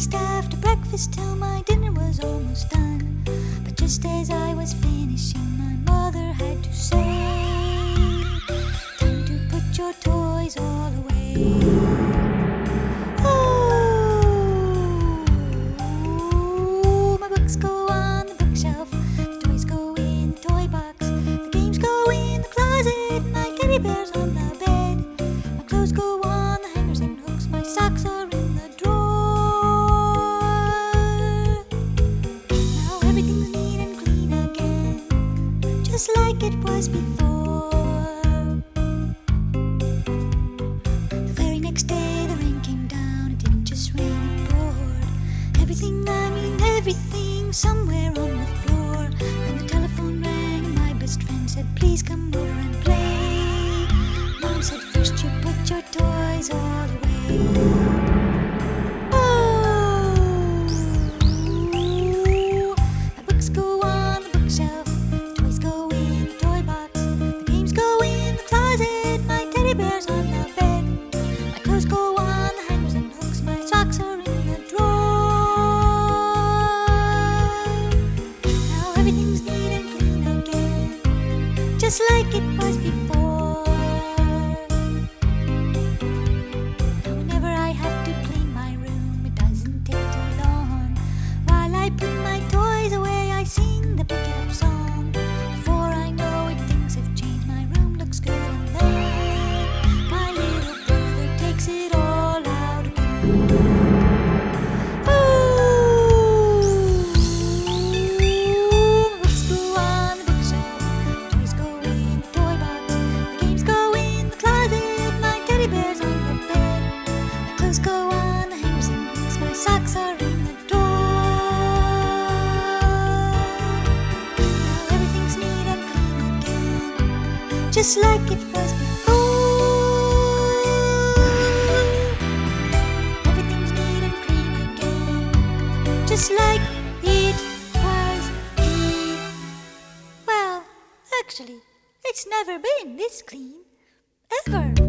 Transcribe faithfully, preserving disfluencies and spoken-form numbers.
raced after breakfast till my dinner was almost done. But just as I was finishing, my mother had to say, time to put your toys all away. Oh, my books go on the bookshelf, the toys go in the toy box, the games go in the closet, my teddy bear's on the bed, my clothes go on the hangers and hooks, my socks are in the drawer. Now everything's neat and clean again, just like it was before. The very next day the rain came down, it didn't just rain, it poured. Everything, I mean everything, somewhere on the floor. And the telephone rang and my best friend said, please come over and play. Mom said, first you put your toys all away. Oh, my books go on the bookshelf, the toys go in the toy box, the games go in the closet, my teddy bear's on the bed, my clothes go on the hangers and hooks, my socks are in the drawer. Now everything's neat and clean again, just like it was before. Now whenever I have to clean my room, it doesn't take too long. While I put my toys away, I sing the pick it up song. Before I know it, things have changed, my room looks good, and then my little brother takes it all out again. Ooh, books go on the bookshelf, toys go in the toy box, the games go in the closet, my teddy bear's on the bed, my clothes go on the hangers and hooks, my socks are in the drawer. Now everything's neat and clean again, just like it was before. Everything's neat and clean again, just like it was before. Well, actually, it's never been this clean, ever.